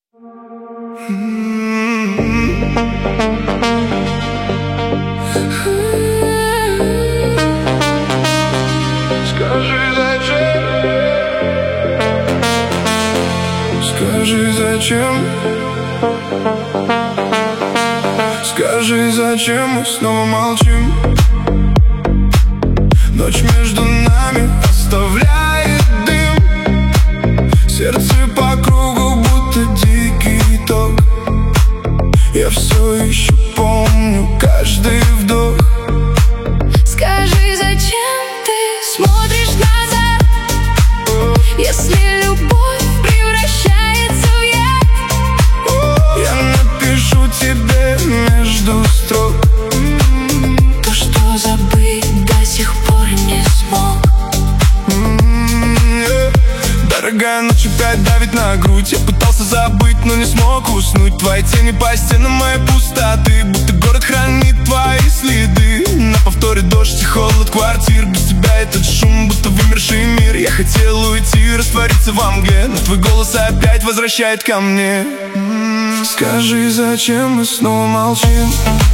Скажи, зачем? Скажи, зачем мы снова молчим? Ночь между нами оставляет дым, сердце по кругу, будто дикий ток. Я все еще помню каждый вдох. Скажи, зачем ты смотришь назад, если любовь превращается в яд? Я напишу тебе между строк то, что забыть до сих пор не смог. Дорогая, ночь опять давит на грудь. Я пытался забыть, но не смог уснуть. Твои тени по стенам моей пустоты, будто город хранит твои следы. На повторе дождь и холод квартир. Без тебя этот шум, будто вымерший мир. Я хотел уйти, раствориться во мгле, но твой голос опять возвращает ко мне. Скажи, зачем мы снова молчим?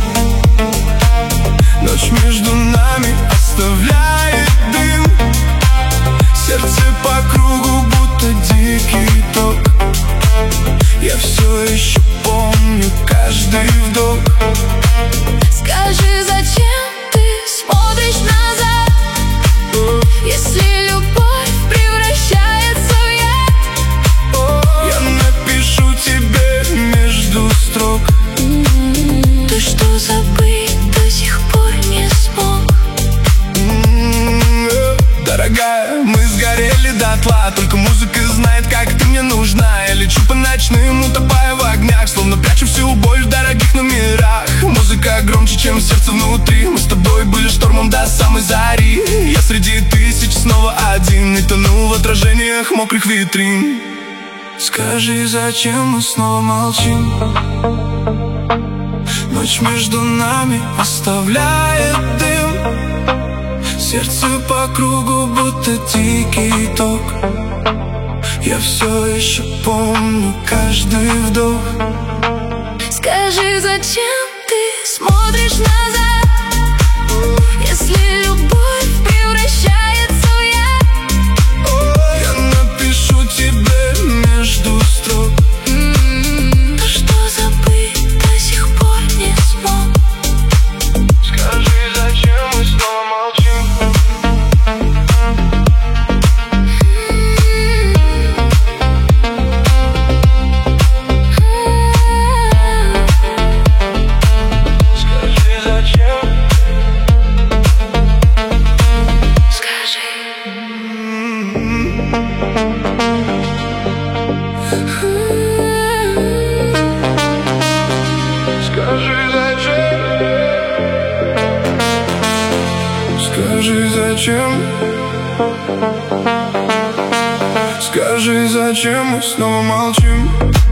Ночь между нами оставляет дым, сердце по кругу, будто дикий ток. Я все еще помню каждый вдох. Скажи, зачем ты смотришь назад, если любовь превращается в яд? Я напишу тебе между строк то, что забыть до сих пор не смог. Дорогая, мы сгорели дотла, только музыка знает, как ты мне нужна. Я лечу по ночным, утопая в огнях, словно прячу всю боль в дорогих номерах. Музыка громче, чем сердце внутри. Мы с тобой были штормом до самой зари. Я среди тысяч снова один и тону в отражениях мокрых витрин. Скажи, зачем мы снова молчим? Ночь между нами оставляет дым, сердце по кругу, будто дикий ток. Я все еще помню каждый вдох. Скажи, зачем ты смотришь назад, если любовь превращается в яд? Я напишу тебе между строк то, что забыть до сих пор не смог. Скажи, зачем мы снова молчим? Скажи, зачем? Скажи. Скажи, зачем? Скажи, зачем? Скажи, зачем мы снова молчим?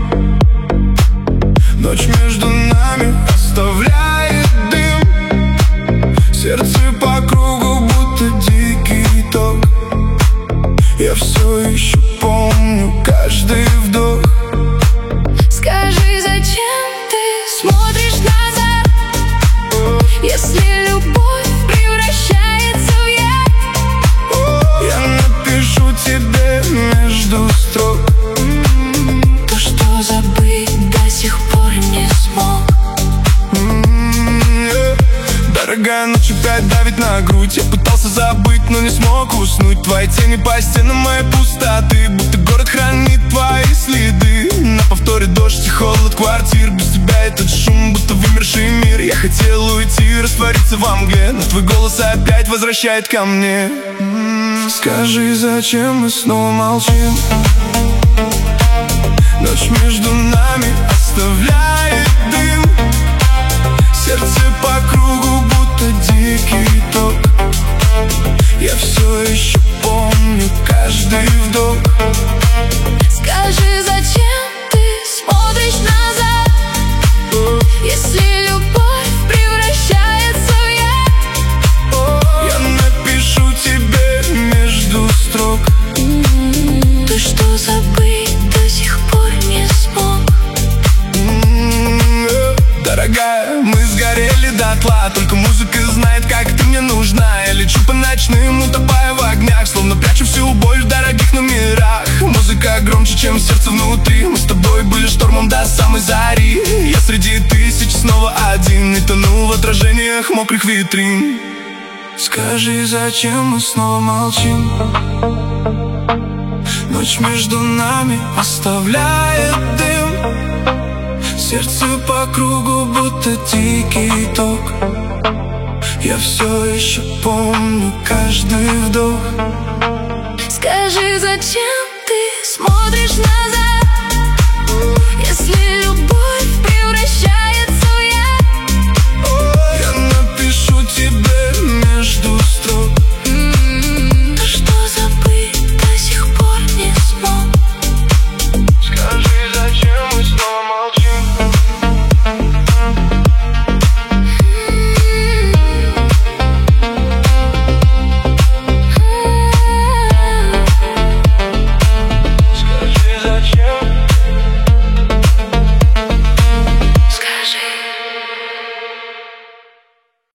Ночь между нами оставляет дым, сердце по кругу, будто дикий ток. Я все еще помню каждый вдох. Скажи, зачем ты смотришь назад, если любовь превращается в яд? Я напишу тебе между строк то, что забыть до сих пор не смог. Дорогая, ночь опять давит на грудь. Я пытался забыть, но не смог уснуть. Твои тени по стенам моей пустоты, будто город хранит твои следы. На повторе дождь и холод квартир. Без тебя этот шум, будто вымерший мир. Я хотел уйти, раствориться во мгле, но твой голос опять возвращает ко мне. Скажи, зачем мы снова молчим? Ночь между нами оставляет дым, сердце по кругу, будто дикий ток. Я все еще помню каждый вдох. Скажи, зачем ты смотришь назад, если любовь превращается в яд? Я напишу тебе между строк то, что забыть внутри. Мы с тобой были штормом до самой зари. Я среди тысяч снова один и тону в отражениях мокрых витрин. Скажи, зачем мы снова молчим? Ночь между нами оставляет дым. Сердце по кругу, будто дикий ток. Я все еще помню каждый вдох. Скажи, зачем